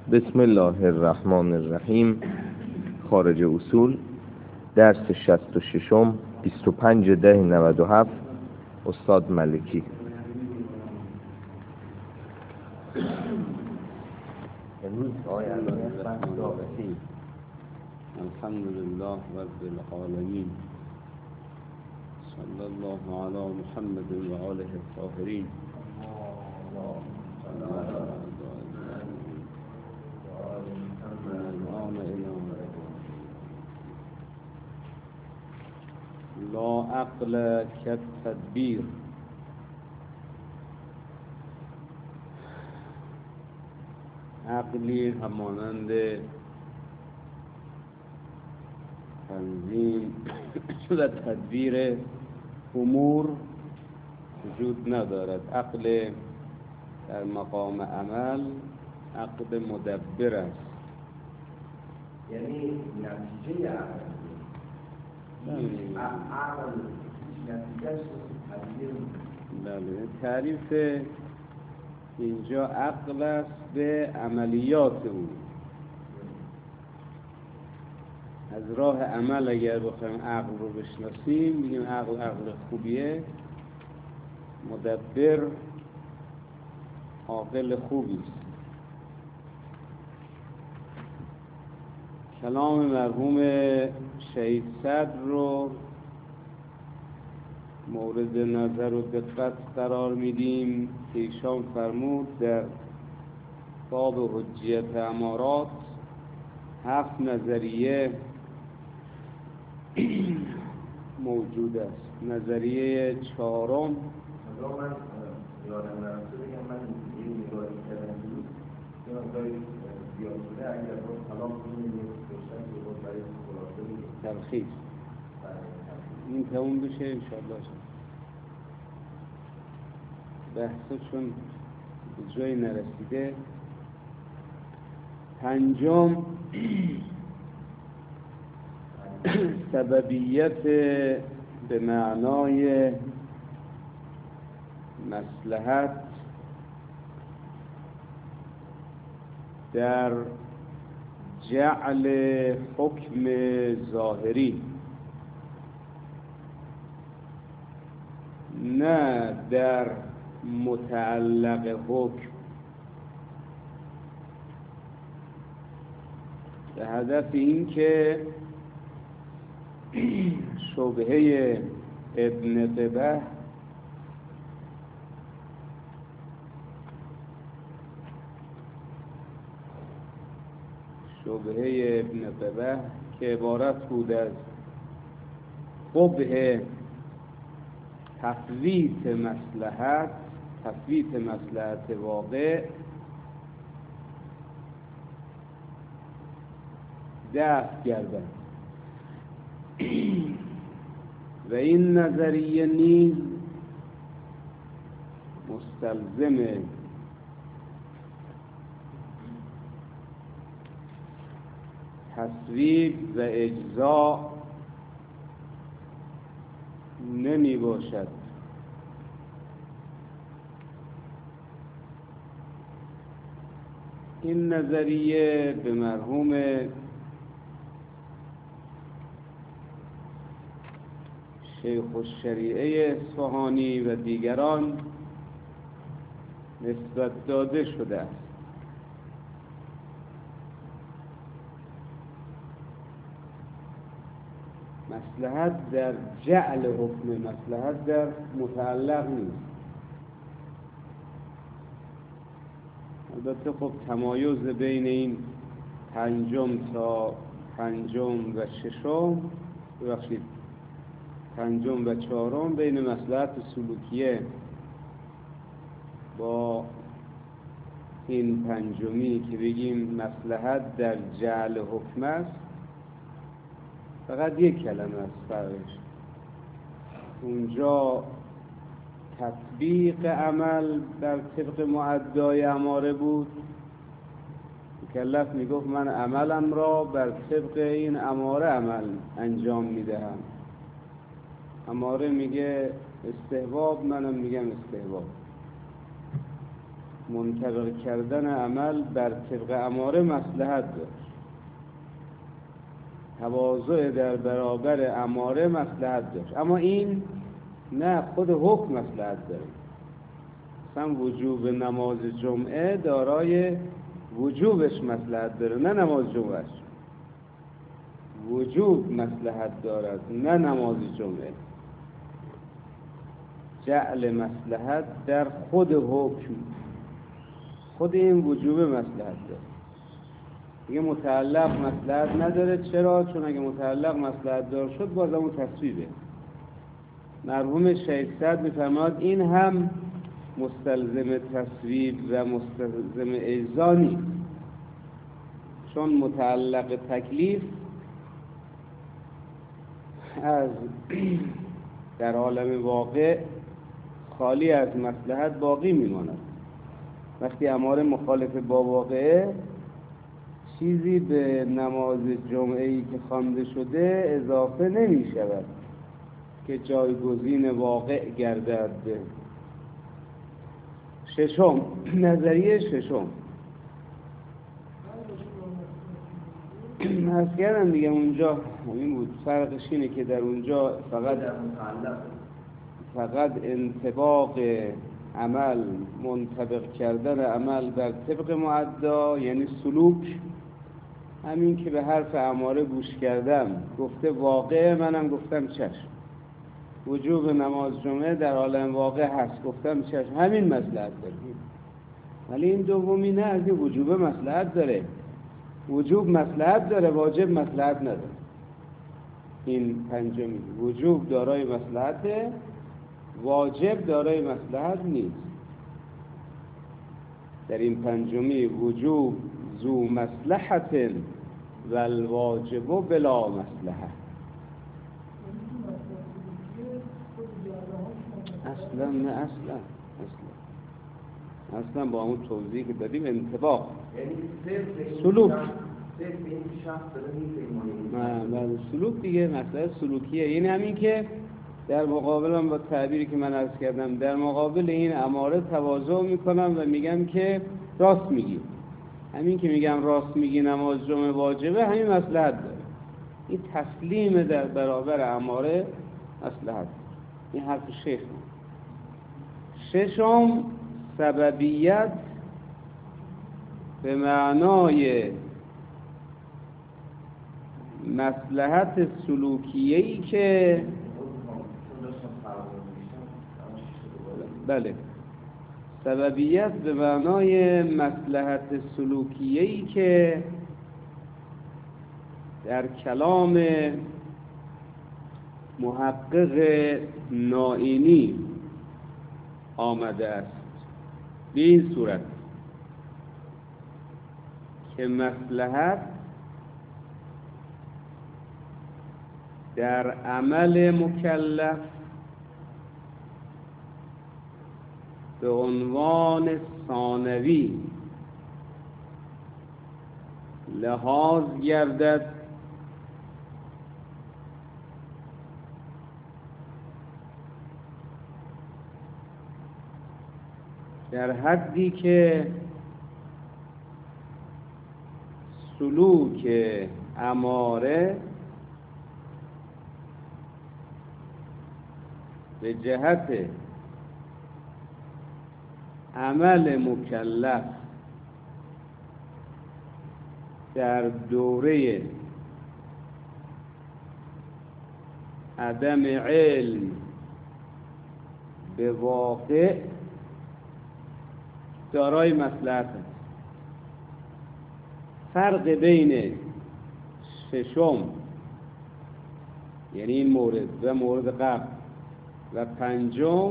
بسم الله الرحمن الرحیم. خارج اصول، درس 66، 25/10/97. استاد ملکی. امروز الحمدلله رب العالمین، صلی الله علی محمد و آله الطاهرین. لا عقل کالتدبیر. عقلی همانند تنظیم و تدبیر امور وجود ندارد. عقل در مقام عمل عقل مدبر است، یعنی نتیجه عقل. عقل نتیجه بله، تعریف اینجا عقل است به عملیات او. از راه عمل اگر بخوایم عقل رو بشناسیم میگیم عقل خوبیه، مدبر عاقل خوبی است. کلام مرحوم شهید صدر رو مورد نظر و دقت قرار میدیم که ایشان فرمود در باب حجیت امارات 7 نظریه موجود است. نظریه 4م تلخیص این تموم بشه انشاءالله. بحثا چون به جایی نرسیده. 5م سببیت به معنای مصلحت در جعل حکم ظاهری، نه در متعلق حکم، به هدف این که شبهه ابن قبه که عبارت بود از قبح تفویت مصلحت واقع، دفع گردد. و این نظریه نیز مستلزم تصویب و اجزا نمی باشد. این نظریه به مرحوم شیخ الشریعه اصفهانی و دیگران نسبت داده شده است. مصلحت در جعل حکم، مصلحت در متعلق نیست. البته خب تمایز بین این 5م تا 5م و 6م، ببخشید 5م و 4م بین مصلحت سلوکیه با این 5می که بگیم مصلحت در جعل حکم است، فقط یک کلمه است فرقش. اونجا تطبیق عمل در طبق معدای اماره بود. مکلف میگفت من عملم را بر طبق این اماره عمل انجام میدهم. اماره میگه استحباب، منم میگم استحباب. منطبق کردن عمل بر طبق اماره مصلحت داشت، تواضع در برابر اماره مصلحت داشت، اما این نه، خود حکم مصلحت داره. مثلا وجوب نماز جمعه دارای وجوبش مصلحت داره، نه نماز جمعهش. وجوب مصلحت دارد، نه نماز جمعه. جعل مصلحت در خود حکم، خود این وجوب مصلحت داره. دیگه متعلق مصلحت نداره. چرا؟ چون اگه متعلق مصلحت دار شد باز همون تصویبه. مرحوم شیخ سعد می‌فرماد این هم مستلزم تصویب و مستلزم اجزا نیست، چون متعلق تکلیف از در عالم واقع خالی از مصلحت باقی میماند. وقتی اماره مخالف با واقعه، چیزی به نماز جمعه‌ای که خوانده شده اضافه نمی شود که جایگزین واقع گردد. ششم، نظریه ششم، از کردم دیگه اونجا همین بود. فرقش اینه که در اونجا فقط انطباق عمل، منطبق کردن عمل بر طبق معدا، یعنی سلوک. همین که به حرف اماره گوش کردم، گفته واقع، منم گفتم چشم. وجوب نماز جمعه در عالم واقع هست، گفتم چشم. همین مصلحت داره. ولی این دومی نه، از این وجوب مصلحت داره. وجوب مصلحت داره، واجب مصلحت نداره. این پنجمی، وجوب دارای مصلحته، واجب دارای مصلحت نیست. در این پنجمی وجوب ذو مصلحت و الواجب بلا مصلحه. اصلا نه، اصلا با همون توضیحی که دادیم انطباق سلوک، سلوک دیگه مسئله سلوکیه. یعنی همین که در مقابل هم با تعبیری که من عرض کردم، در مقابل این اماره تواضع میکنم و میگم که راست میگی. همین که میگم راست میگی نماز جمعه واجبه، همین مصلحت داره. این تسلیم در برابر اماره مصلحت. این حرف شیخ. ششم، سببیت به معنای مصلحت سلوکیه‌ای که بله، سببیت به معنای مصلحت سلوکیه‌ای که در کلام محقق نائینی آمده است به این صورت که مصلحت در عمل مکلف به عنوان ثانوی لحاظ گردد در حدی که سلوک اماره به جهت عمل مکلف در دوره عدم علم به واقع دارای مصلحت است. فرق بین ششم، یعنی این مورد و مورد قبل، و پنجم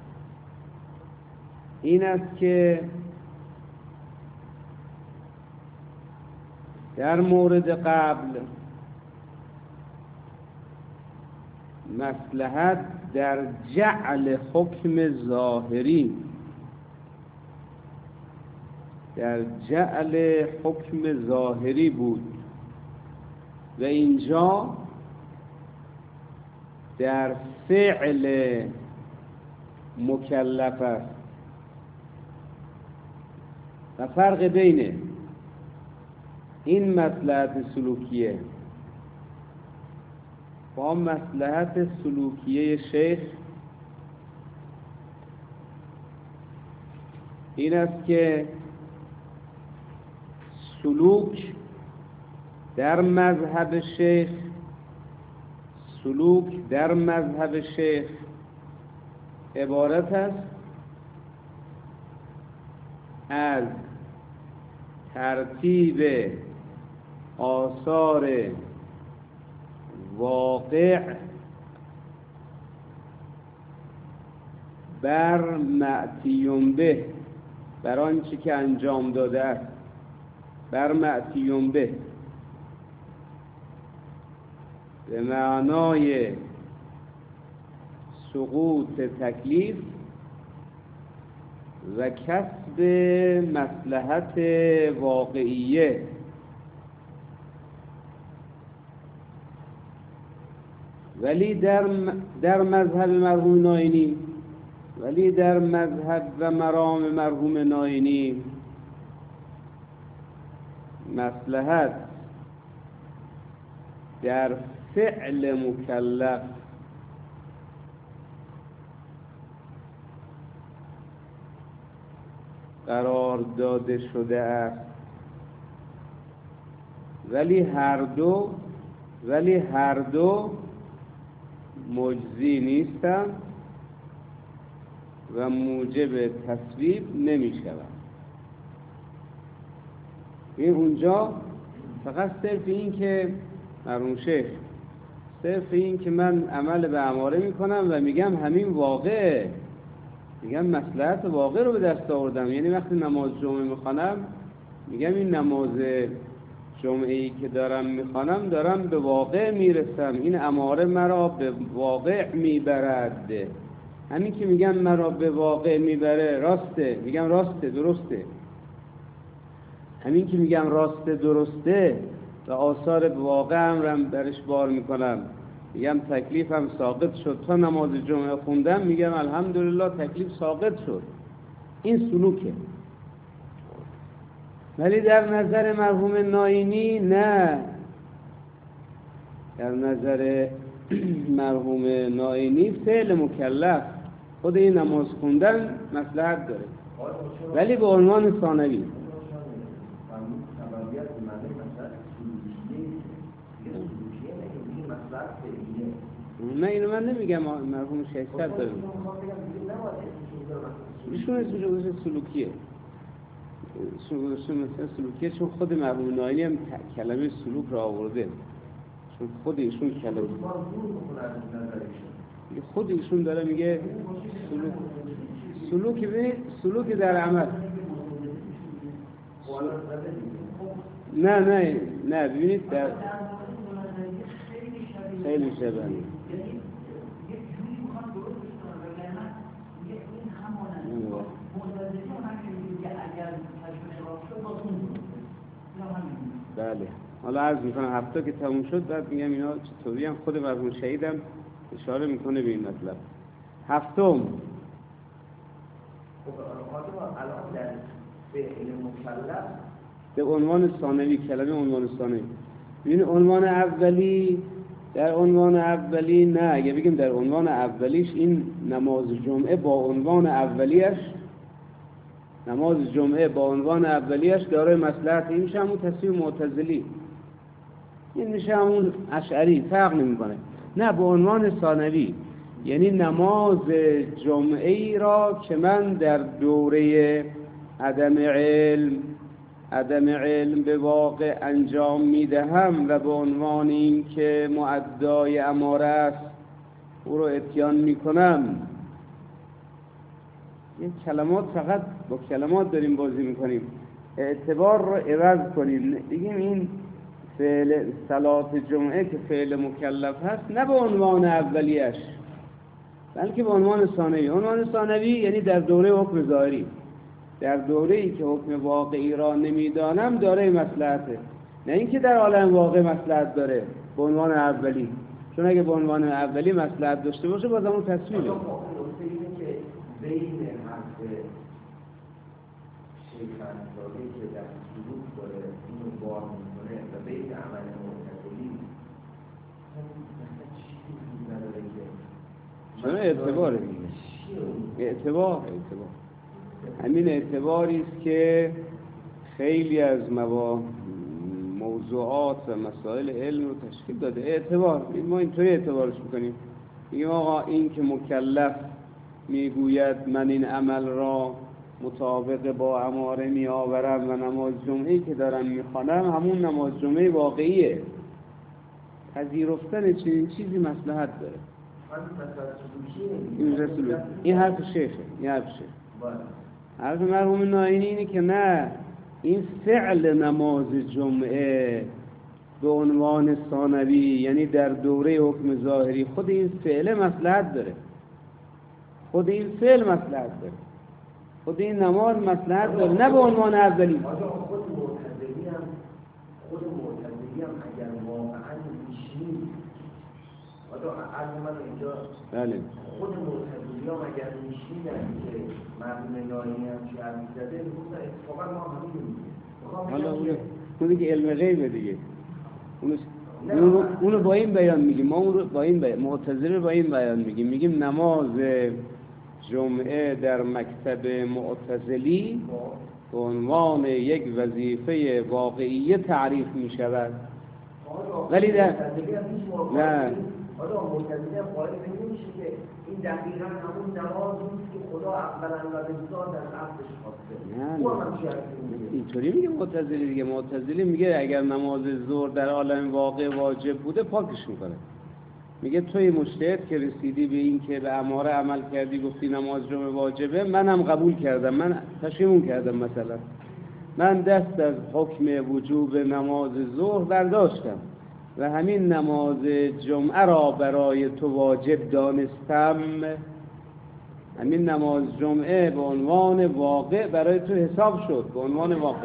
این است که در مورد قبل مصلحت در جعل حکم ظاهری، در جعل حکم ظاهری بود و اینجا در فعل مکلف است. و فرق بین این مصلحت سلوکیه با مصلحت سلوکیه شیخ این است که سلوک در مذهب شیخ عبارت است از ترتیب آثار واقع بر معتیون به، بر آنچه که انجام داده است، بر معتیون به معنای سقوط تکلیف و کسب مصلحت واقعیه. ولی در مذهب مرحوم ناینی، ولی در مذهب و مرام مرحوم ناینی مصلحت در فعل مکلف قرار داده شده است، ولی هر دو مجزی نیستند و موجب تصویب نمی شوند. این اونجا فقط صرف این که مرحوم شیخ صرف این که من عمل به اماره میکنم و میگم همین واقعه، میگم مصلحت واقع رو به دست آوردم. یعنی وقتی نماز جمعه میخوانم میگم این نماز جمعه‌ای که دارم میخوانم دارم به واقع میرسم، این اماره مرا به واقع میبرد. همین که میگم مرا به واقع میبره راسته، میگم راسته، درسته. همین که میگم راسته، درسته و آثار به واقع هم برش بار میکنم، میگم تکلیفم ساقط شد. تا نماز جمعه خوندم میگم الحمدلله تکلیف ساقط شد. این سلوکه. ولی در نظر مرحوم ناینی نه، در نظر مرحوم ناینی فعل مکلف خود این نماز خوندن مصلحت داره، ولی به عنوان ثانوی. نه اینو من نمیگم، مرحوم شیخ صد داره ایشون اسمش سلوکیه، مثلا سلوکیه، چون خود مرحوم ناینی هم کلمه سلوک را آورده، چون خود ایشون کلمه خود ایشون داره میگه سلوک در عمل. نه ببینید در خیلی شبه بله. حالا عرض میکنم هفته که تموم شد بعد میگم اینا چطوری هم خود مرحوم شهیدم اشاره میکنه به این مطلب. هفتم الان در فعل مکلف به عنوان ثانوی، کلمه عنوان ثانوی. ببین عنوان اولی، در عنوان اولی نه، اگه بگیم در عنوان اولیش این نماز جمعه با عنوان اولیش، نماز جمعه با عنوان اولیش دارای مصلحت، این میشه همون تصویر معتزلی، این میشه همون اشعری، فرق نمیکنه. نه، به عنوان ثانوی یعنی نماز جمعه ای را که من در دوره عدم علم به واقع انجام میدهم و به عنوان این که مؤدای اماره است او رو اتیان میکنم. این کلمات فقط با کلمات داریم بازی میکنیم، اعتبار رو عوض کنیم، بگیم این فعل صلات جمعه که فعل مکلف هست نه به عنوان اولیش بلکه به عنوان ثانوی. عنوان ثانوی یعنی در دوره حکم ظاهری، در دوره‌ای که حکم واقعی را نمیدانم داره مصلحته، نه اینکه در عالم واقع مصلحت داره به عنوان اولی، چون اگه به عنوان اولی مصلحت داشته باشه باز همون تصویره. که بین حرف شیخ انصاری اعتباره اعتبار همین اعتباری است که خیلی از موضوعات و مسائل علم رو تشکیل داده. اعتبار ما اینطوری اعتبارش میکنیم، میگیم آقا این که مکلف میگوید من این عمل را مطابق با اماره میآورم و نماز جمعه‌ای که دارم میخوانم همون نماز جمعه واقعیه. پذیرفتن چیزی مصلحت داره. این حرف شیخه. حرف مرحوم ناینی اینه که نه، این فعل نماز جمعه به عنوان ثانوی، یعنی در دوره حکم ظاهری، خود این فعل مصلحت داره، خود این فعل مصلحت داره، خود این نماز مصلحت داره، نه به عنوان اولی. خود معتزلی هم اگر واقعا میشنید از من اینجا بله خود معتزلی هم اگر میشنیدن که مرحوم ناینی هم چی حرفی زده میگفتن اتفاقا ما همین میگیم. حالا اون دیگه علم غیبه دیگه، اونو با این بیان میگیم، ما اون رو با این بیان، معتزله با این بیان میگیم نماز جمعه در مکتب معتزلی به عنوان یک وظیفه واقعیه تعریف می شود. ولی در نه معتزله قائل نمیشه که این دقیقاً همون نمازی است که خدا اولا و بسیار در عبدش خواسته. نه اینطوری میگه معتزلی دیگه. معتزلی میگه اگر نماز ظهر در عالم واقع واجب بوده پاکش میکنه. میگه توی مجتهد که رسیدی به این که به اماره عمل کردی، گفتی نماز جمعه واجبه، منم قبول کردم، من پشیمون کردم، مثلا من دست از حکم وجوب نماز ظهر برداشتم و همین نماز جمعه را برای تو واجب دانستم، همین نماز جمعه به عنوان واقع برای تو حساب شد، به عنوان واقع.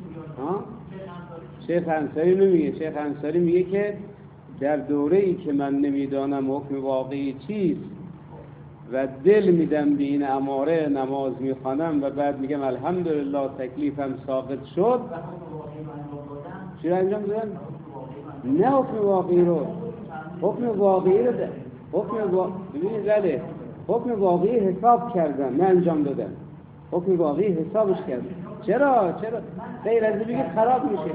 شیخ انصاری نمیگه. شیخ انصاری میگه که در دوره‌ای که من نمیدانم حکم واقعی چیست و دل میدم به این اماره نماز میخوانم و بعد میگم الحمدلله تکلیفم ساقط شد، چی را انجام دادم؟ نه حکم واقعی رو، ببینید بله، حکم واقعی حساب کردم، نه انجام دادم، حکم واقعی حسابش کردم. چرا؟ غیر از این بگید خراب میشه.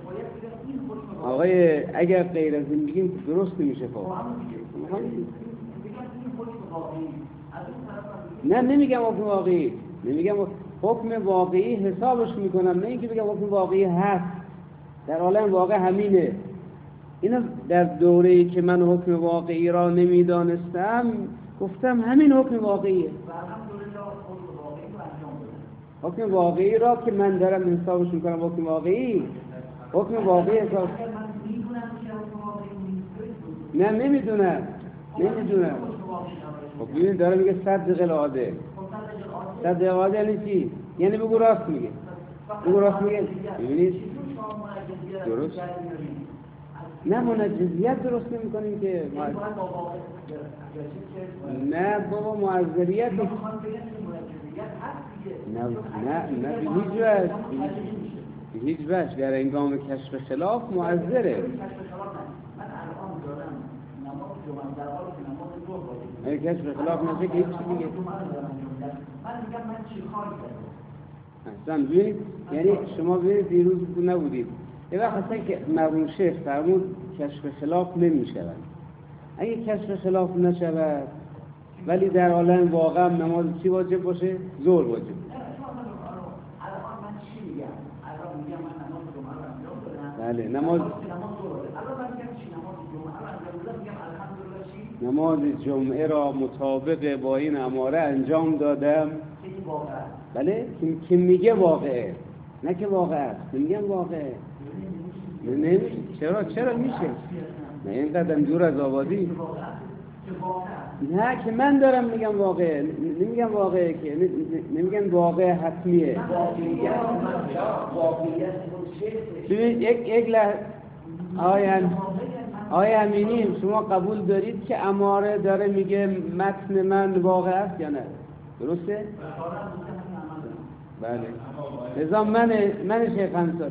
آقای اگر غیر از این بگیم درست نمیشه. نه نمیگم حکم واقعی، نمیگم حکم واقعی حسابش میکنم، نه اینکه بگم حکم واقعی هست، در عالم واقع همینه. اینا در دوره‌ای که من حکم واقعی را نمیدانستم گفتم همین حکم واقعیه. حکم واقعی را که من دارم حسابش میکنم حکم واقعی حساب. نه نمیدونم. خب ببین داره میگه صدق العاده. صدق العاده یعنی چی؟ یعنی بگو راست میگه. ببینید درست. نه منجزیت درست نمی کنیم که نه بابا معذریت نه به هیچ وجه در انگام کشف خلاف معذره. اگه کشف خلاف نشه که هیچ چی دیگه. احسن ببینید، یعنی شما ببینید دیروز نبودید یه وقت اصلا که مرحوم شیخ فرمود کشف خلاف نمی شود. اگه کشف خلاف نشود ولی در عالم واقعا نماز چی واجب باشه؟ ظهر واجب. بله نماز جمعه را مطابق با این اماره انجام دادم. بله که میگه واقعه، نه که واقع است. میگم واقعه. نمیشه. چرا میشه؟ نه این قدم دور از آبادی. نه که من دارم میگم واقعه، نمیگم واقعه که نمیگم واقعه حتمیه. ببینید یک آیا امینیم شما قبول دارید که اماره داره میگه متن من واقع است یا نه؟ درسته؟ بله. لذا من شیخ انصاری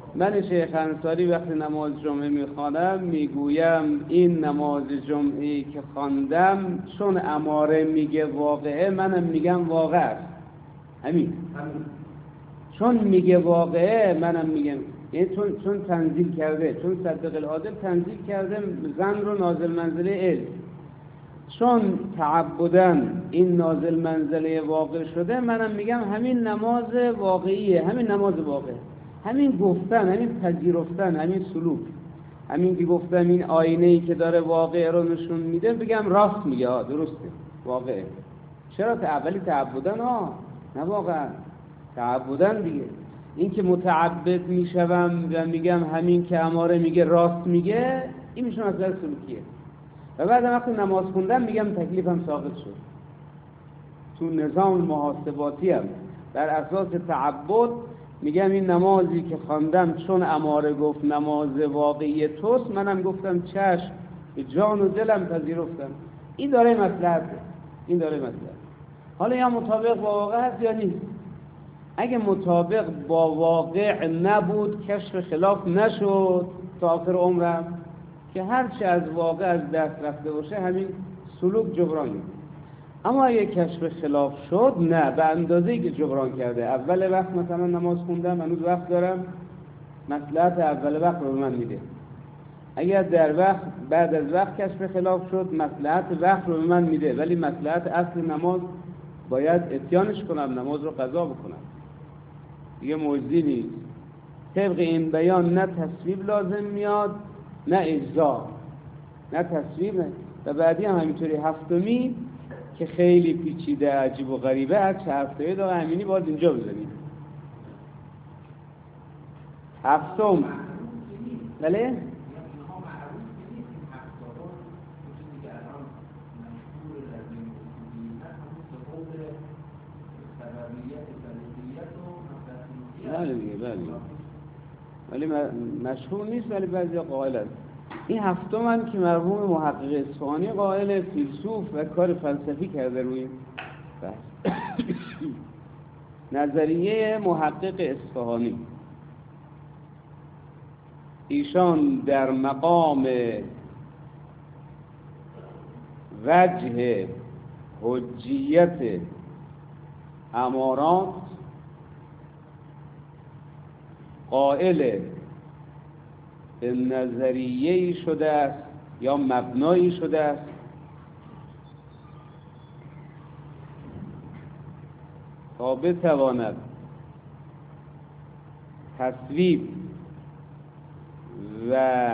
من شیخ انصاری وقتی نماز جمعه میخوانم میگویم این نماز جمعه که خواندم چون اماره میگه واقعه، منم میگم واقع است. همین چون میگه واقعه منم میگم، یعنی چون تنزیل کرده، چون صدق العادل تنزیل کرده زن رو نازل منزله علم، چون تعبدن این نازل منزله واقع شده، منم میگم همین نماز واقعیه، همین نماز واقعه، همین گفتن، همین پذیرفتن، همین سلوک، همین که گفتم این آینه‌ای که داره واقعه رو نشون میده، بگم راست میگه، درسته، واقعه. چرا اولی تعبدن نه واقعا تعبدن دیگه. این که متعبد میشوم و میگم همین که اماره میگه راست میگه، این میشه مسئله سلوکیه. و بعد وقتی نماز خوندم میگم تکلیفم ساقط شد. تو نظام محاسباتی هم بر اساس تعبد میگم این نمازی که خواندم چون اماره گفت نماز واقعی توست، منم گفتم چشم، به جان و دلم پذیرفتم. این داره مصلحته، این داره مصلحت. حالا یا مطابق با واقع هست یا نیست. اگه مطابق با واقع نبود، کشف خلاف نشد تا آخر عمرم، که هرچی از واقع از دست رفته باشه همین سلوک جبران می‌کنه. اما اگه کشف خلاف شد، نه، به اندازه‌ای که جبران کرده. اول وقت مثلا نماز خوندم، هنوز وقت دارم، مصلحت اول وقت رو به من میده. اگر در وقت بعد از وقت کشف خلاف شد، مصلحت وقت رو به من میده، ولی مصلحت اصل نماز باید اتیانش کنم، نماز رو قضا بکنم. دیگه مجزی نیست. طبق این بیان نه تصویب لازم میاد نه اجزا، نه تصویب. و بعدی هم همینطوری هفتمی که خیلی پیچیده عجیب و غریبه، هر چه هفته داره همینی باید اینجا بزنید. هفتم بله؟ بله دیگه، بله، ولی مشهور نیست، ولی بعضی قائل است. این هفتم هم که مرحوم محقق اصفهانی قائل فیلسوف و کار فلسفی کرده روی بحث. نظریه محقق اصفهانی، ایشان در مقام وجه حجیت امارات قائل به نظریه‌ای شده است یا مبنایی شده است تا بتواند تصویب و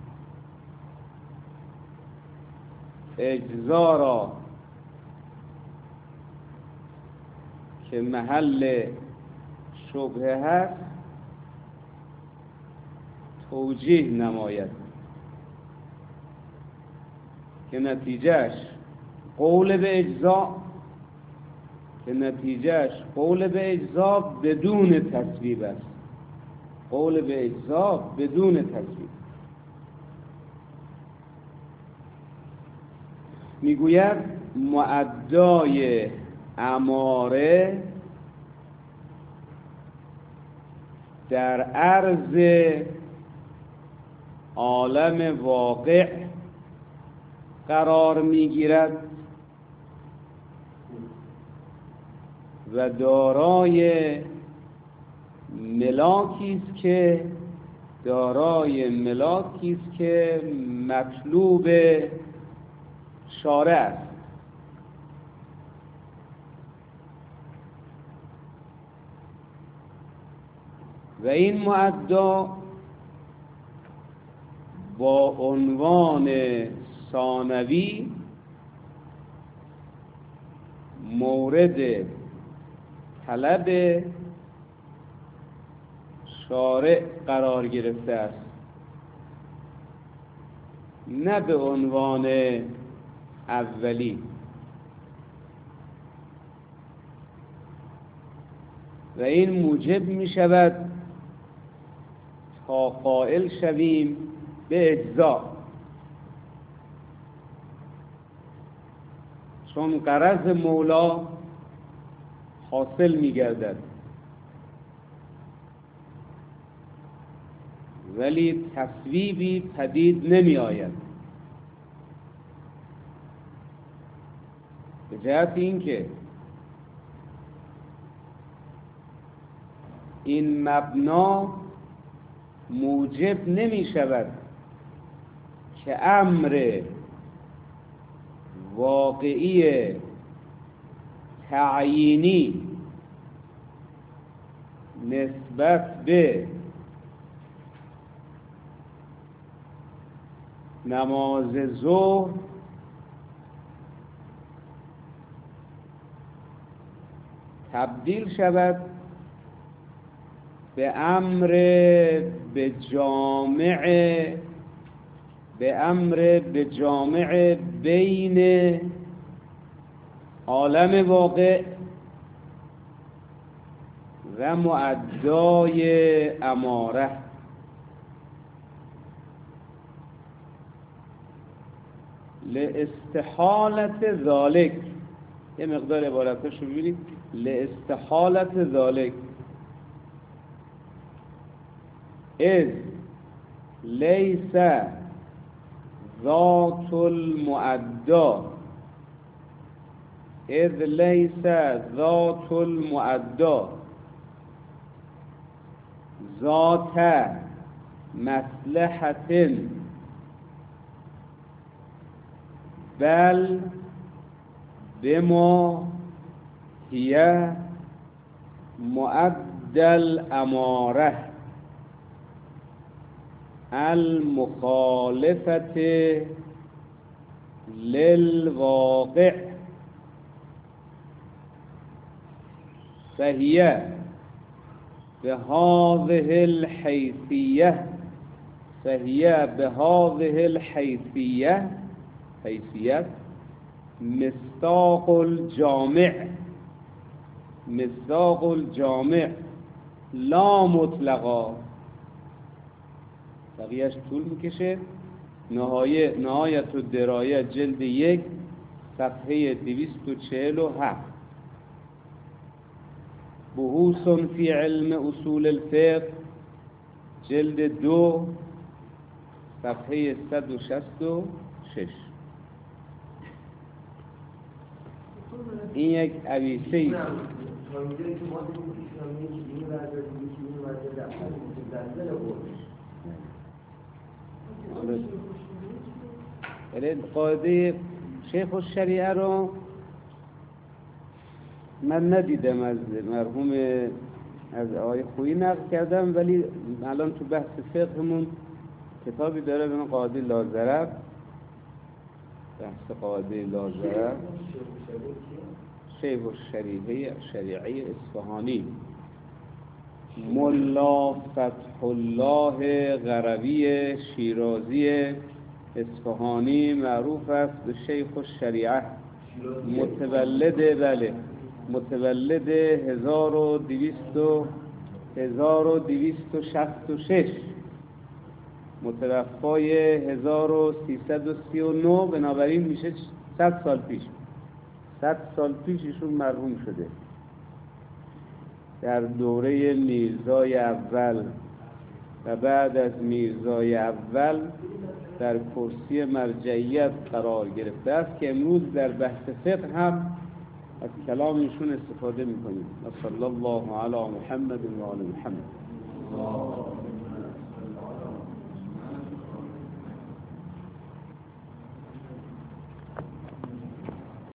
اجزا را که محل شبهه هست توجیه نماید، که نتیجهش قول به اجزا بدون تصویب است. قول به اجزا بدون تصویب. میگوید مؤدای اماره در عرض عالم واقع قرار میگیرد و دارای ملاکی است که مطلوب شارع است. و این مؤدا با عنوان ثانوی مورد طلب شارع قرار گرفته است، نه به عنوان اولی. و این موجب می شود تا قائل شویم به اجزا، چون غرض مولا حاصل می گردد. ولی تصویبی پدید نمی آید، به جهت اینکه این مبنا موجب نمی شود که امر واقعی تعیینی نسبت به نماز ظهر تبدیل شود به امر به جامع بین عالم واقع و مؤدای اماره. لاستحالت ذالک، یه مقدار عبارتش رو ببینید، لاستحالت ذالک اذ لیس ذات المؤدا، اذ لیس ذات المؤدا ذات مصلحت بل بما هي مؤدى الاماره المخالفة للواقع، فهي بهذه الحيثية حيثية مصداق الجامع لا مطلقا. بقیهش طول میکشه. نهایت الدرایه جلد 1 صفحه 247. بحوث فی علم اصول الفقه جلد 2 صفحه 166. این یک عویسه است. قاعده شیخ الشریعه رو من ندیدم، از مرحوم از آقای خویی نقل کردم، ولی الان تو بحث فقهمون کتابی داره به نام قاعده لاضرر، بحث قاعده لاضرر، شیخ الشریعه اصفهانی، ملا فتح الله غروی شیرازی اصفهانی معروف است به شیخ الشریعه، متولد 1266 متوفای 1339، بنابراین میشه 100 سال پیش ایشون مرحوم شده. در دوره میرزای اول و بعد از میرزای اول در کرسی مرجعیت قرار گرفته است که امروز در بحث فقه هم از کلام ایشون استفاده میکنیم. صلی الله علی محمد و آل محمد.